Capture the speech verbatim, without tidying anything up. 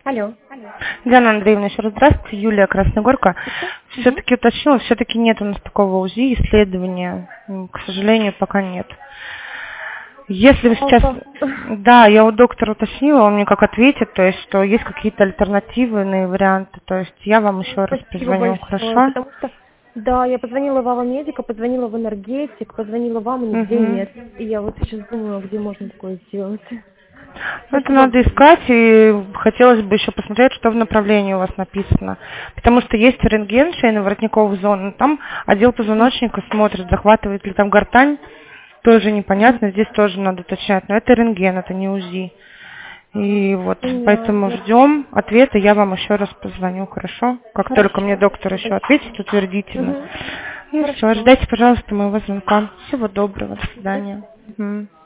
Алло. Диана Андреевна, еще раз здравствуйте. Юлия Красногорка. Угу. Все-таки уточнила, все-таки нет у нас такого УЗИ, исследования. М, К сожалению, пока нет. Если вы сейчас... Алло. Да, я у доктора уточнила, он мне как ответит, то есть, что есть какие-то альтернативные варианты. То есть я вам еще раз Спасибо позвоню, большое, хорошо? потому что, да, я позвонила в Авамедика, позвонила в Энергетик, позвонила вам, и нигде Угу. нет. И я вот сейчас думаю, где можно такое сделать. Ну, это Спасибо. надо искать, и хотелось бы еще посмотреть, что в направлении у вас написано. Потому что есть рентген шейно-воротниковых зон, там отдел позвоночника смотрит, захватывает ли там гортань, тоже непонятно, здесь тоже надо уточнять. Но это рентген, это не УЗИ. И вот, поэтому Понятно. ждем ответа, я вам еще раз позвоню, хорошо? Как только мне Хорошо, доктор спасибо еще большое. ответит утвердительно. Угу. И все, Хорошо. ждайте, пожалуйста, моего звонка. Всего доброго, до свидания. Мгм.